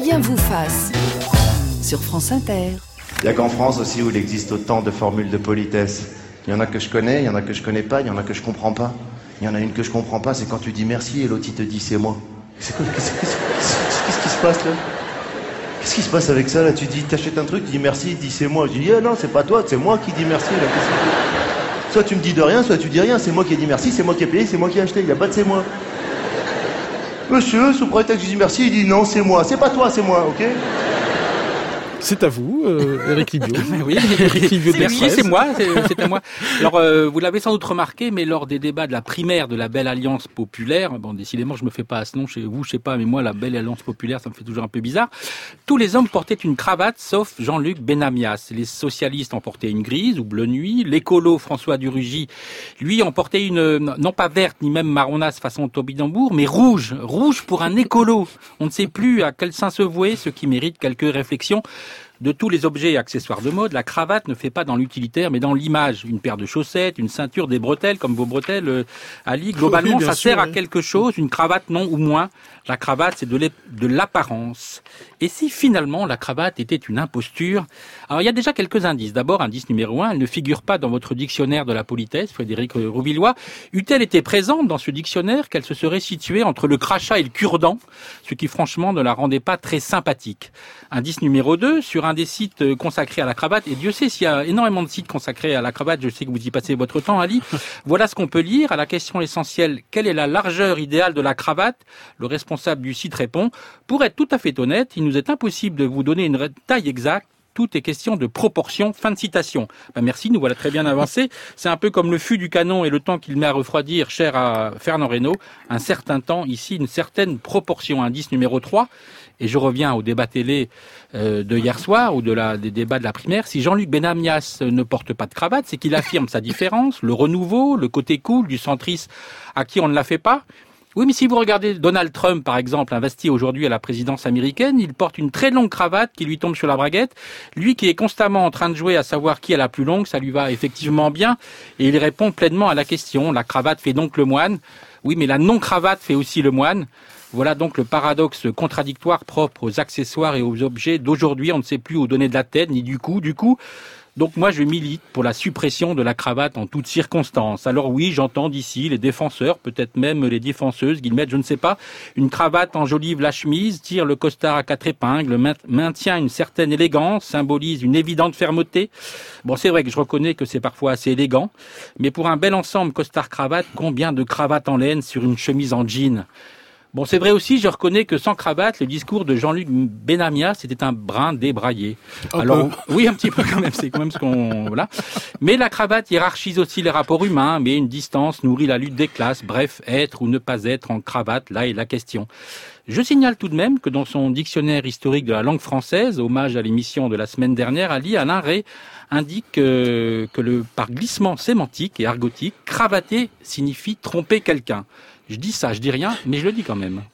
Fabien Vouffasse sur France Inter. Il n'y a qu'en France aussi où il existe autant de formules de politesse. Il y en a que je connais, il y en a que je connais pas, il y en a que je comprends pas. Il y en a une que je comprends pas, c'est quand tu dis merci et l'autre il te dit c'est moi. Qu'est-ce qui se passe là? Qu'est-ce qui se passe avec ça là? Tu dis, t'achètes un truc, tu dis merci, il dit c'est moi. Je dis non, c'est pas toi, c'est moi qui dis merci là. Soit tu me dis de rien, soit tu dis rien. C'est moi qui ai dit merci, c'est moi qui ai payé, c'est moi qui ai acheté. Il n'y a pas de c'est moi. Monsieur, sous prétexte que je dis merci, il dit non, c'est moi. C'est pas toi, c'est moi, ok? C'est à vous, Éric Libiot. Oui, Éric Libiot de merci, Presse. c'est moi, c'est à moi. Alors, vous l'avez sans doute remarqué, mais lors des débats de la primaire de la Belle Alliance Populaire, bon, décidément, je me fais pas à ce nom chez vous, je sais pas, mais moi, la Belle Alliance Populaire, ça me fait toujours un peu bizarre. Tous les hommes portaient une cravate, sauf Jean-Luc Benamias. Les socialistes en portaient une grise ou bleu nuit. L'écolo François Durugy, lui, en portait une, non pas verte, ni même marronasse façon tobidambour, mais rouge. Rouge pour un écolo. On ne sait plus à quel sein se vouer, ce qui mérite quelques réflexions. De tous les objets et accessoires de mode, la cravate ne fait pas dans l'utilitaire, mais dans l'image. Une paire de chaussettes, une ceinture, des bretelles, comme vos bretelles, Ali. Globalement, Oui, ça sûr, sert à oui. quelque chose. Une cravate, non ou moins. La cravate, c'est de l'apparence. Et si finalement la cravate était une imposture? Alors il y a déjà quelques indices. D'abord, indice numéro 1, elle ne figure pas dans votre dictionnaire de la politesse, Frédéric Rouvillois. Eût-elle été présente dans ce dictionnaire, qu'elle se serait située entre le crachat et le cure-dent, ce qui franchement ne la rendait pas très sympathique. Indice numéro 2, sur un des sites consacrés à la cravate, et Dieu sait s'il y a énormément de sites consacrés à la cravate, je sais que vous y passez votre temps, Ali. Voilà ce qu'on peut lire. À la question essentielle, quelle est la largeur idéale de la cravate? Le responsable du site répond, pour être tout à fait honnête, il nous est impossible de vous donner une taille exacte. Tout est question de proportion. Fin de citation. Ben merci, nous voilà très bien avancés. C'est un peu comme le fût du canon et le temps qu'il met à refroidir, cher à Fernand Reynaud. Un certain temps, ici, une certaine proportion. Indice numéro 3. Et je reviens au débat télé de hier soir ou des débats de la primaire. Si Jean-Luc Benamias ne porte pas de cravate, c'est qu'il affirme sa différence, le renouveau, le côté cool du centriste à qui on ne la fait pas. Oui, mais si vous regardez Donald Trump, par exemple, investi aujourd'hui à la présidence américaine, il porte une très longue cravate qui lui tombe sur la braguette. Lui qui est constamment en train de jouer à savoir qui a la plus longue, ça lui va effectivement bien. Et il répond pleinement à la question. La cravate fait donc le moine. Oui, mais la non-cravate fait aussi le moine. Voilà donc le paradoxe contradictoire propre aux accessoires et aux objets d'aujourd'hui. On ne sait plus où donner de la tête, ni du coup. Donc moi je milite pour la suppression de la cravate en toutes circonstances. Alors oui, j'entends d'ici les défenseurs, peut-être même les défenseuses, guillemets, je ne sais pas. Une cravate enjolive la chemise, tire le costard à 4 épingles, maintient une certaine élégance, symbolise une évidente fermeté. Bon, c'est vrai que je reconnais que c'est parfois assez élégant, mais pour un bel ensemble costard-cravate, combien de cravates en laine sur une chemise en jean? Bon, c'est vrai aussi, je reconnais que sans cravate, le discours de Jean-Luc Benamias, c'était un brin débraillé. Alors, oui, un petit peu quand même, c'est quand même ce qu'on, voilà. Mais la cravate hiérarchise aussi les rapports humains, mais une distance nourrit la lutte des classes. Bref, être ou ne pas être en cravate, là est la question. Je signale tout de même que dans son dictionnaire historique de la langue française, hommage à l'émission de la semaine dernière, Alain Rey indique que par glissement sémantique et argotique, cravater signifie tromper quelqu'un. Je dis ça, je dis rien, mais je le dis quand même.